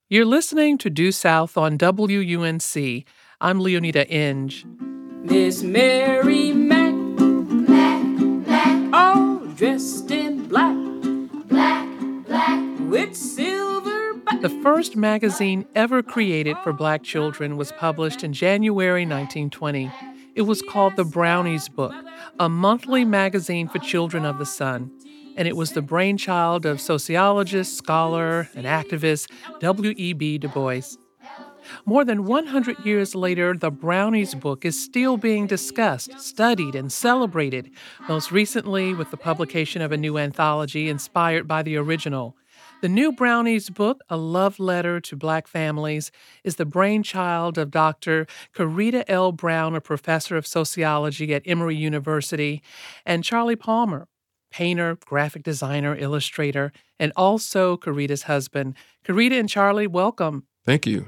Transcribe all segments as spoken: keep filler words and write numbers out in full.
You're listening to Due South on W U N C. I'm Leonida Inge. Miss Mary Mac, Black, black, all dressed in black, black, black. with silver back. The first magazine ever created for black children was published in January nineteen twenty. It was called The Brownies Book, a monthly magazine for children of the sun. And it was the brainchild of sociologist, scholar, and activist W E B Du Bois. More than one hundred years later, the Brownies Book is still being discussed, studied, and celebrated, most recently with the publication of a new anthology inspired by the original. The new Brownies Book, A Love Letter to Black Families, is the brainchild of Doctor Coretta L. Brown, a professor of sociology at Emory University, and Charlie Palmer, painter, graphic designer, illustrator, and also Coretta's husband. Coretta and Charlie, welcome. Thank you.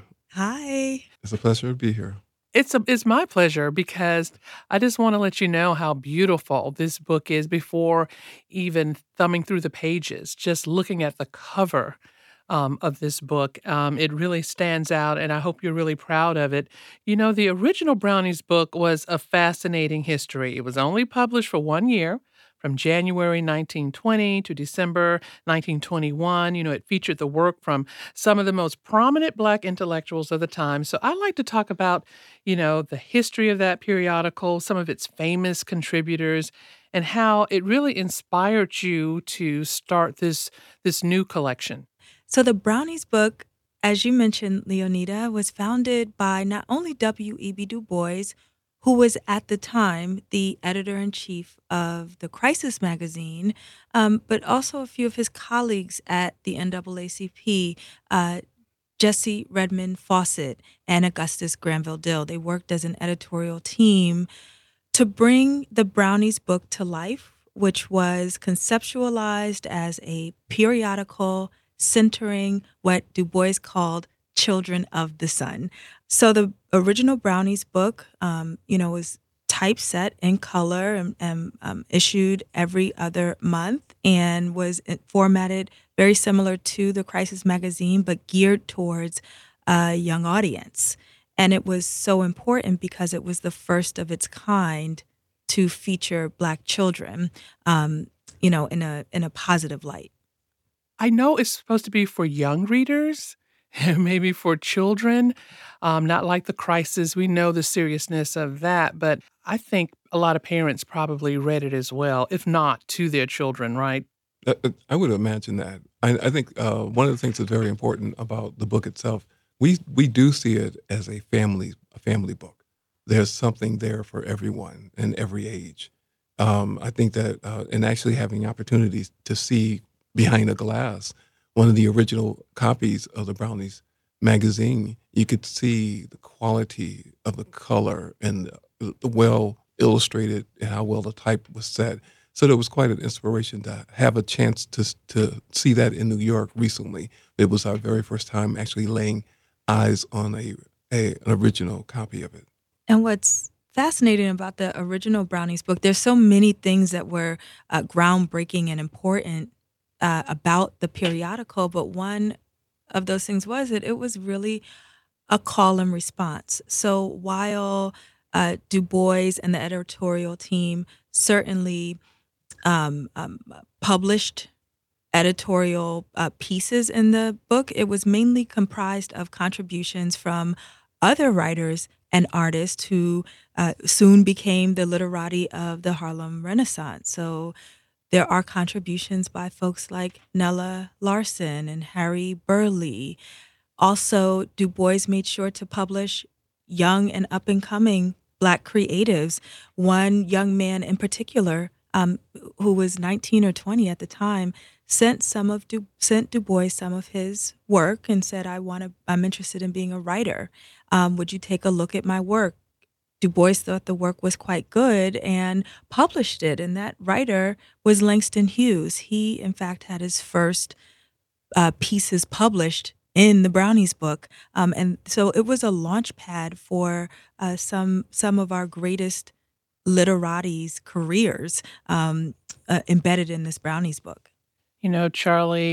Hi. It's a pleasure to be here. It's a, it's my pleasure because I just want to let you know how beautiful this book is before even thumbing through the pages. Just looking at the cover um, of this book, um, it really stands out, and I hope you're really proud of it. You know, the original Brownies book was a fascinating history. It was only published for one year, from January nineteen twenty to December nineteen twenty-one. You know, it featured the work from some of the most prominent Black intellectuals of the time. So I like to talk about, you know, the history of that periodical, some of its famous contributors, and how it really inspired you to start this this new collection. So the Brownies book, as you mentioned, Leonida, was founded by not only W E B. Du Bois, who was at the time the editor-in-chief of the Crisis magazine, um, but also a few of his colleagues at the N double A C P, uh, Jesse Redmond Fawcett and Augustus Granville Dill. They worked as an editorial team to bring the Brownies book to life, which was conceptualized as a periodical centering what Du Bois called Children of the Sun. So the original Brownies book, um, you know, was typeset in color and, and um, issued every other month and was formatted very similar to the Crisis magazine, but geared towards a young audience. And it was so important because it was the first of its kind to feature Black children, um, you know, in a in a positive light. I know it's supposed to be for young readers, maybe for children, um, not like the Crisis. We know the seriousness of that, but I think a lot of parents probably read it as well, if not to their children, right? I, I would imagine that. I, I think uh, one of the things that's very important about the book itself, we we do see it as a family a family book. There's something there for everyone in every age. Um, I think that, uh, and actually having opportunities to see behind a glass, one of the original copies of the Brownies magazine, you could see the quality of the color and the, the well illustrated and how well the type was set. So it was quite an inspiration to have a chance to to see that in New York recently. It was our very first time actually laying eyes on a, a an original copy of it. And what's fascinating about the original Brownies book, there's so many things that were uh, groundbreaking and important uh, about the periodical, but one of those things was that it was really a call and response. So while uh, Du Bois and the editorial team certainly um, um, published editorial uh, pieces in the book, it was mainly comprised of contributions from other writers and artists who uh, soon became the literati of the Harlem Renaissance. So there are contributions by folks like Nella Larson and Harry Burleigh. Also, Du Bois made sure to publish young and up-and-coming Black creatives. One young man in particular, um, who was nineteen or twenty at the time, sent some of Du, sent Du Bois some of his work and said, "I want to. I'm interested in being a writer. Um, would you take a look at my work?" Du Bois thought the work was quite good and published it. And that writer was Langston Hughes. He, in fact, had his first uh, pieces published in the Brownies book. Um, and so it was a launch pad for uh, some some of our greatest literati's careers um, uh, embedded in this Brownies book. You know, Charlie,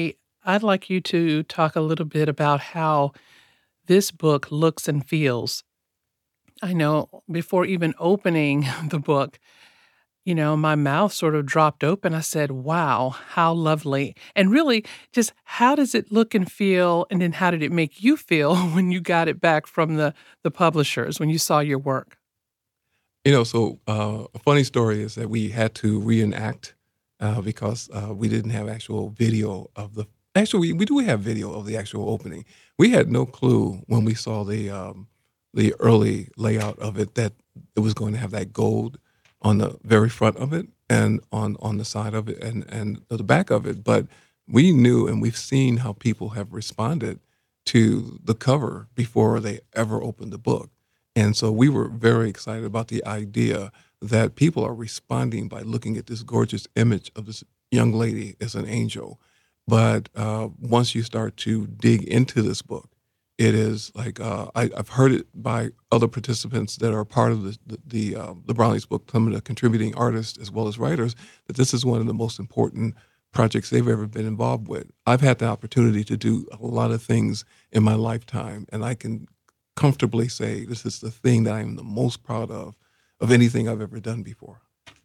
I'd like you to talk a little bit about how this book looks and feels. I know before even opening the book, you know, my mouth sort of dropped open. I said, wow, how lovely. And really, just how does it look and feel? And then how did it make you feel when you got it back from the, the publishers, when you saw your work? You know, so uh, a funny story is that we had to reenact uh, because uh, we didn't have actual video of the. Actually, we, we do have video of the actual opening. We had no clue when we saw the um, the early layout of it that it was going to have that gold on the very front of it and on on the side of it and and the back of it. But we knew and we've seen how people have responded to the cover before they ever opened the book. And so we were very excited about the idea that people are responding by looking at this gorgeous image of this young lady as an angel. But uh, once you start to dig into this book, it is like uh, I, I've heard it by other participants that are part of the the the, uh, the Brownies book, some of the contributing artists as well as writers, that this is one of the most important projects they've ever been involved with. I've had the opportunity to do a lot of things in my lifetime, and I can comfortably say this is the thing that I'm the most proud of, of anything I've ever done before.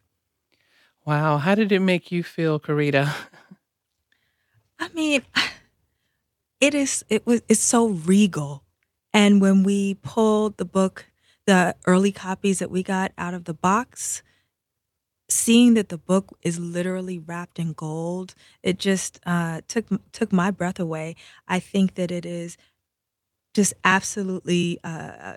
Wow. How did it make you feel, Karita? I mean, it is it was it's so regal. And when we pulled the book, the early copies that we got out of the box, seeing that the book is literally wrapped in gold, it just uh, took took my breath away. I think that it is just absolutely uh,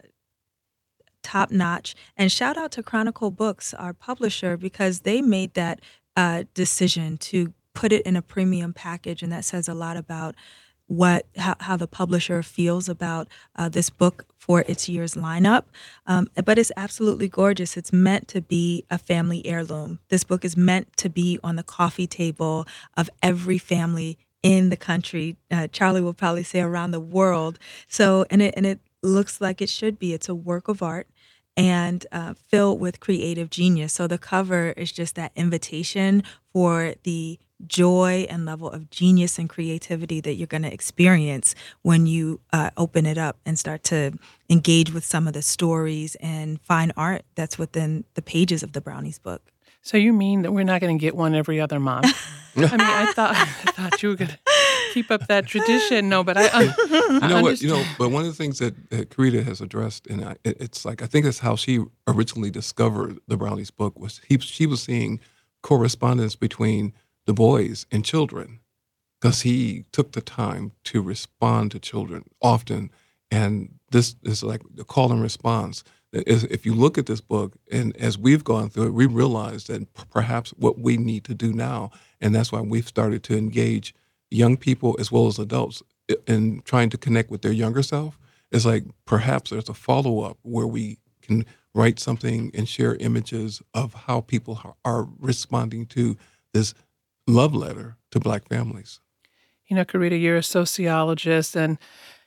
top notch. And shout out to Chronicle Books, our publisher, because they made that uh, decision to put it in a premium package, and that says a lot about what how, how the publisher feels about uh, this book for its year's lineup. Um, but it's absolutely gorgeous. It's meant to be a family heirloom. This book is meant to be on the coffee table of every family in the country. Uh, Charlie will probably say around the world. So, and it and it looks like it should be. It's a work of art and uh, filled with creative genius. So the cover is just that invitation for the joy and level of genius and creativity that you're going to experience when you uh, open it up and start to engage with some of the stories and fine art that's within the pages of the Brownies book. So you mean that we're not going to get one every other month? I mean, I thought I thought you were going to keep up that tradition. No, but I, I, You I know what? understand. You know, but one of the things that, that Karita has addressed, and I, it, it's like I think that's how she originally discovered the Brownies book. Was he? She was seeing correspondence between the boys and children, because he took the time to respond to children often, and this is like the call and response. Is if you look at this book, and as we've gone through it, we realize that p- perhaps what we need to do now, and that's why we've started to engage young people as well as adults i- in trying to connect with their younger self, is like perhaps there's a follow-up where we can write something and share images of how people ha- are responding to this love letter to Black families. You know, Karita, you're a sociologist, and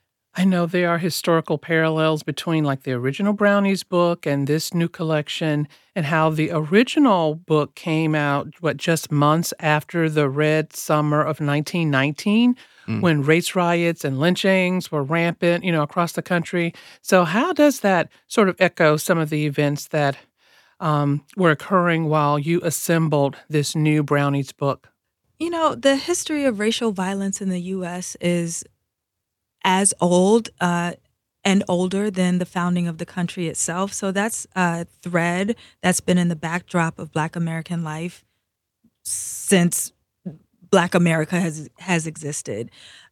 I know there are historical parallels between like the original Brownies book and this new collection, and how the original book came out, what, just months after the Red Summer of nineteen nineteen, Mm. when race riots and lynchings were rampant, you know, across the country. So how does that sort of echo some of the events that um, were occurring while you assembled this new Brownies book? You know, the history of racial violence in the U S is as old uh, and older than the founding of the country itself. So that's a thread that's been in the backdrop of Black American life since Black America has has existed.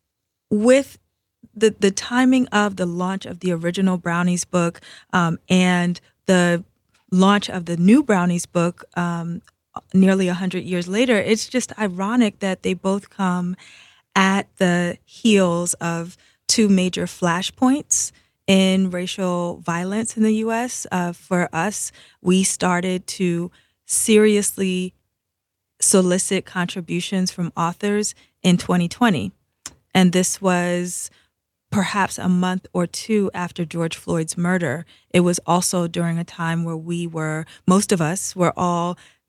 With the the timing of the launch of the original Brownies book um, and the launch of the new Brownies book um, nearly one hundred years later, it's just ironic that they both come at the heels of two major flashpoints in racial violence in the U S. Uh, for us, we started to seriously solicit contributions from authors in twenty twenty. And this was perhaps a month or two after George Floyd's murder. It was also during a time where we were, most of us were all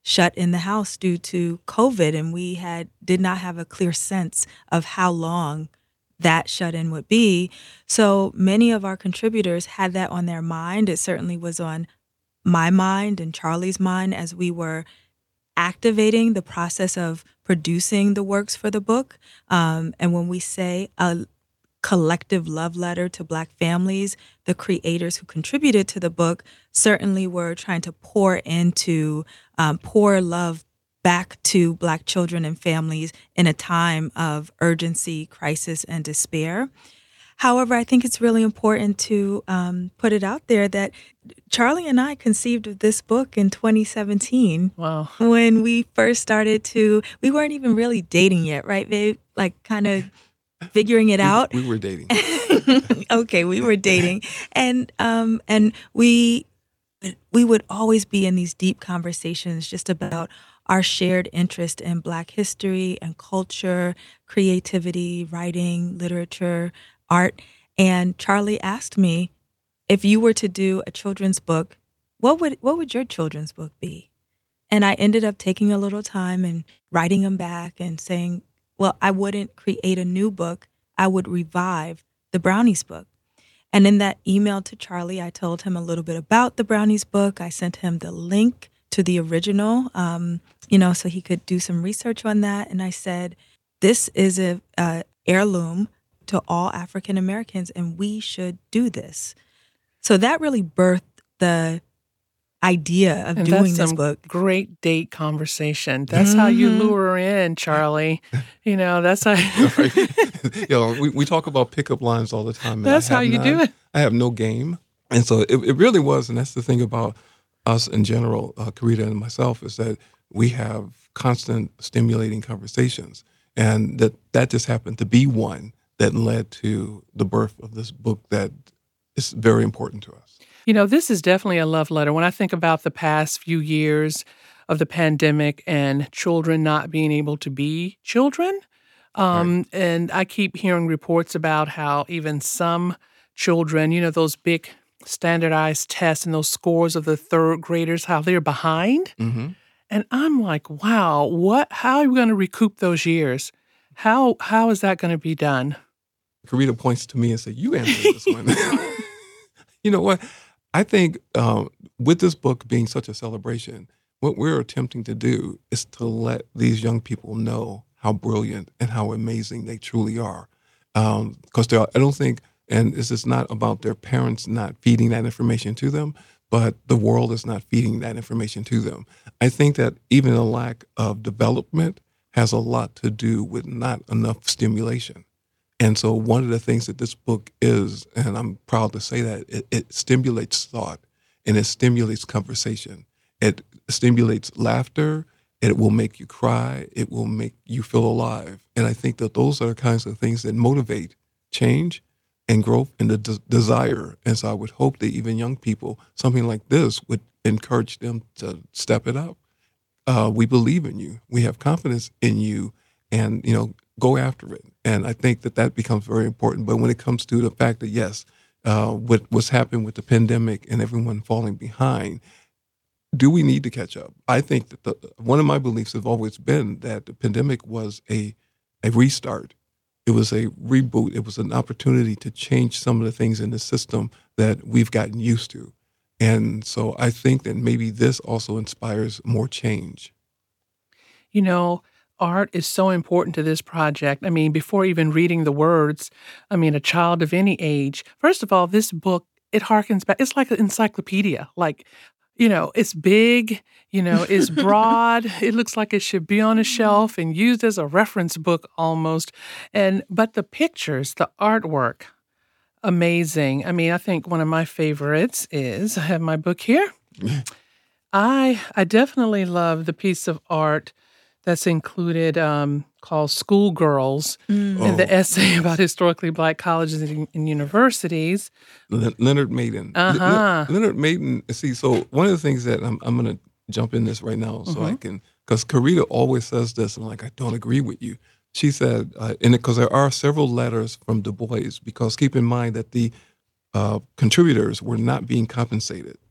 shut in the house due to COVID, and we had did not have a clear sense of how long that shut-in would be. So many of our contributors had that on their mind. It certainly was on my mind and Charlie's mind as we were activating the process of producing the works for the book. Um, and when we say a collective love letter to Black families, the creators who contributed to the book certainly were trying to pour into, um, pour love back to Black children and families in a time of urgency, crisis, and despair. However, I think it's really important to um, put it out there that Charlie and I conceived of this book in twenty seventeen. Wow. When we first started to, we weren't even really dating yet, right, babe? Like kind of figuring it we, out. We were dating. Okay, we were dating. And um, and we we would always be in these deep conversations just about our shared interest in Black history and culture, creativity, writing, literature, art. And Charlie asked me, if you were to do a children's book, what would what would your children's book be? And I ended up taking a little time and writing them back and saying, well, I wouldn't create a new book. I would revive the Brownies book. And in that email to Charlie, I told him a little bit about the Brownies book. I sent him the link to the original, um, you know, so he could do some research on that. And I said, this is a, a heirloom to all African Americans, and we should do this. So that really birthed the idea of And doing that's this some book. great date conversation. That's how you Mhm. lure her in, Charlie. You know, that's how. Right. You know, we, we talk about pickup lines all the time. and That's I how have you not- do it. I have no game. And so it, it really was, and that's the thing about us in general, uh, Karita and myself, is that we have constant stimulating conversations. And that, that just happened to be one that led to the birth of this book that is very important to us. You know, this is definitely a love letter. When I think about the past few years of the pandemic and children not being able to be children, um, and I keep hearing reports about how even some children, you know, those big standardized tests and those scores of the third graders, how they're behind. Mm-hmm. And I'm like, wow, what? How are we going to recoup those years? How how is that going to be done? Karita points to me and says, you answer this one. You know what? I think um, with this book being such a celebration, what we're attempting to do is to let these young people know how brilliant and how amazing they truly are. Because um, I don't think, and this is not about their parents not feeding that information to them, but the world is not feeding that information to them. I think that even a lack of development has a lot to do with not enough stimulation. And so one of the things that this book is, and I'm proud to say that, it, it stimulates thought and it stimulates conversation. It stimulates laughter. It will make you cry. It will make you feel alive. And I think that those are the kinds of things that motivate change and growth and the de- desire. And so I would hope that even young people, something like this would encourage them to step it up. Uh, we believe in you. We have confidence in you, and, you know, go after it. And I think that that becomes very important. But when it comes to the fact that, yes, uh, what, what's happened with the pandemic and everyone falling behind, do we need to catch up? I think that the, one of my beliefs has always been that the pandemic was a, a restart. It was a reboot. It was an opportunity to change some of the things in the system that we've gotten used to. And so I think that maybe this also inspires more change. You know, art is so important to this project. I mean, before even reading the words, I mean, a child of any age, first of all, this book, it harkens back. It's like an encyclopedia. Like, you know, it's big, you know, it's broad. It looks like it should be on a shelf and used as a reference book almost. And, but the pictures, the artwork, amazing. I mean, I think one of my favorites is, I have my book here. I I definitely love the piece of art that's included um, called Schoolgirls, Mm. and the Oh. essay about historically Black colleges and, and universities. Le- Leonard Maiden. Le- Le- Uh-huh. Leonard Maiden, see, so one of the things that I'm, I'm going to jump in this right now so I Mhm. can, because Karita always says this, and I'm like, I don't agree with you. She said, uh, and because there are several letters from Du Bois, because keep in mind that the uh, contributors were not being compensated.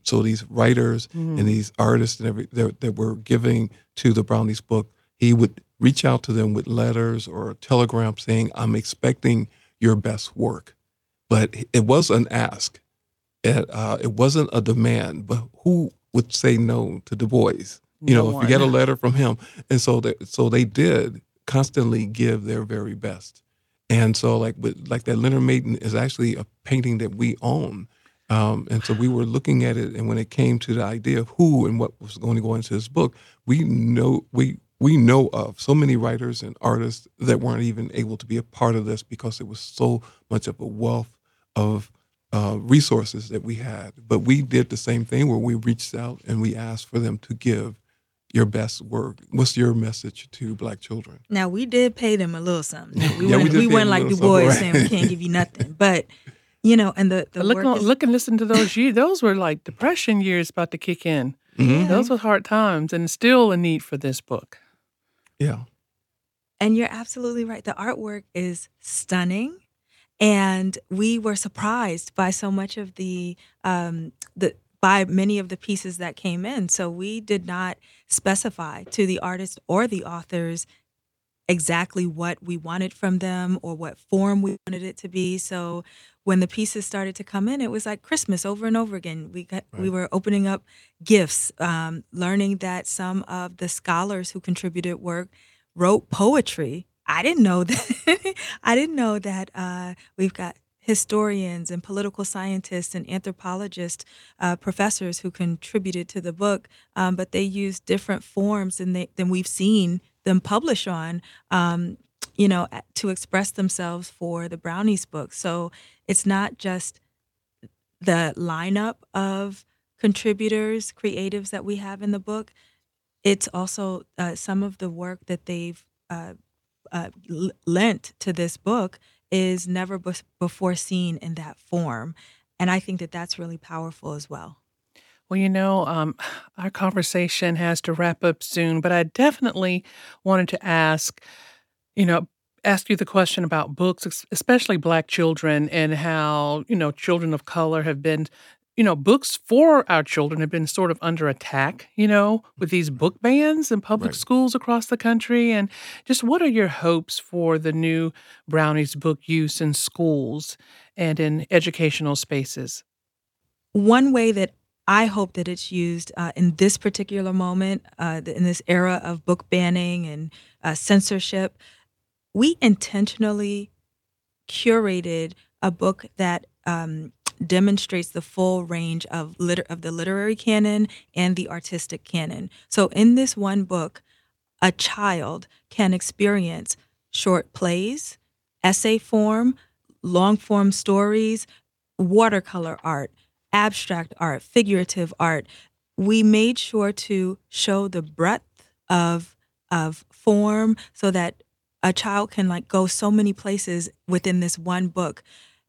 So these writers Mm. and these artists and every that, that were giving to the Brownies book, he would reach out to them with letters or a telegram saying, "I'm expecting your best work." But it was an ask. It, uh, it wasn't a demand. But who would say no to Du Bois? You No know, if one. you get a letter from him, and so they, so they did constantly give their very best. And so, like with like that Leonard Maiden is actually a painting that we own. Um, and so we were looking at it, and when it came to the idea of who and what was going to go into this book, we know we we know of so many writers and artists that weren't even able to be a part of this because it was so much of a wealth of uh, resources that we had. But we did the same thing where we reached out and we asked for them to give your best work. What's your message to Black children? Now we did pay them a little something. We Yeah, we weren't, did we pay weren't them a like Du little Bois something, saying we right. can't give you nothing. But you know, and the the But look, work is, look and listen to those years. Those were like depression years about to kick in. Mhm. Those were hard times, and still a need for this book. Yeah. and you're absolutely right. The artwork is stunning, and we were surprised by so much of the um, the by many of the pieces that came in. So we did not specify to the artist or the authors exactly what we wanted from them or what form we wanted it to be. So when the pieces started to come in, it was like Christmas over and over again. We got we Right. were opening up gifts, um, learning that some of the scholars who contributed work wrote poetry. I didn't know that. I didn't know that uh, we've got historians and political scientists and anthropologists, uh, professors who contributed to the book, um, but they used different forms than they, than we've seen them publish on, um, you know, a- to express themselves for the Brownies book. So it's not just the lineup of contributors, creatives that we have in the book. It's also uh, some of the work that they've uh, uh, l- lent to this book is never bes- before seen in that form. And I think that that's really powerful as well. Well, you know, um, our conversation has to wrap up soon, but I definitely wanted to ask, you know, ask you the question about books, es- especially Black children, and how, you know, children of color have been, you know, books for our children have been sort of under attack, you know, with these book bans in public Right. schools across the country. And just what are your hopes for the new Brownies book use in schools and in educational spaces? One way that I hope that it's used uh, in this particular moment, uh, th- in this era of book banning and uh, censorship, we intentionally curated a book that um, demonstrates the full range of liter- of the literary canon and the artistic canon. So in this one book, a child can experience short plays, essay form, long form stories, watercolor art, abstract art, figurative art. We made sure to show the breadth of of form so that a child can like go so many places within this one book.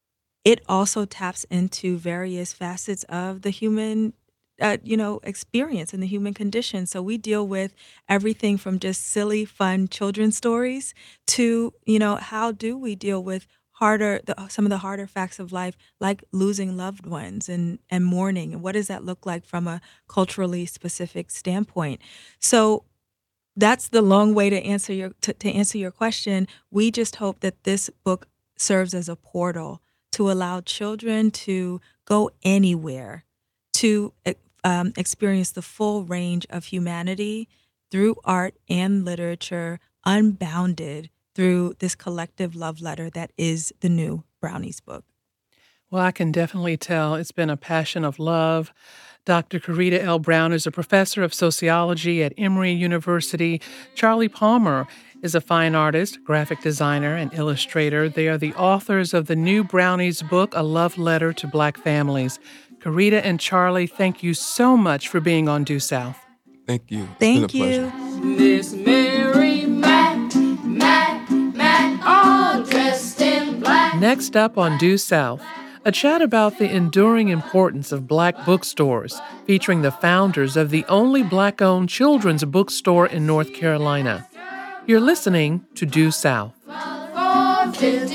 It also taps into various facets of the human uh, you know experience and the human condition. So we deal with everything from just silly fun children's stories to, you know how do we deal with harder the, some of the harder facts of life, like losing loved ones and and mourning, and what does that look like from a culturally specific standpoint. So that's the long way to answer your to, to answer your question. We just hope that this book serves as a portal to allow children to go anywhere to e- um, experience the full range of humanity through art and literature, unbounded through this collective love letter that is the new Brownies book. Well, I can definitely tell it's been a passion of love. Doctor Karita L. Brown is a professor of sociology at Emory University. Charlie Palmer is a fine artist, graphic designer, and illustrator. They are the authors of the new Brownies book, A Love Letter to Black Families. Karita and Charlie, thank you so much for being on Due South. Thank you. It's Thank been a you. pleasure. Miss Mary Mac, Mac, Mac, all dressed in black. Next up on Due South, a chat about the enduring importance of Black bookstores, featuring the founders of the only Black-owned children's bookstore in North Carolina. You're listening to Due South. Fourth is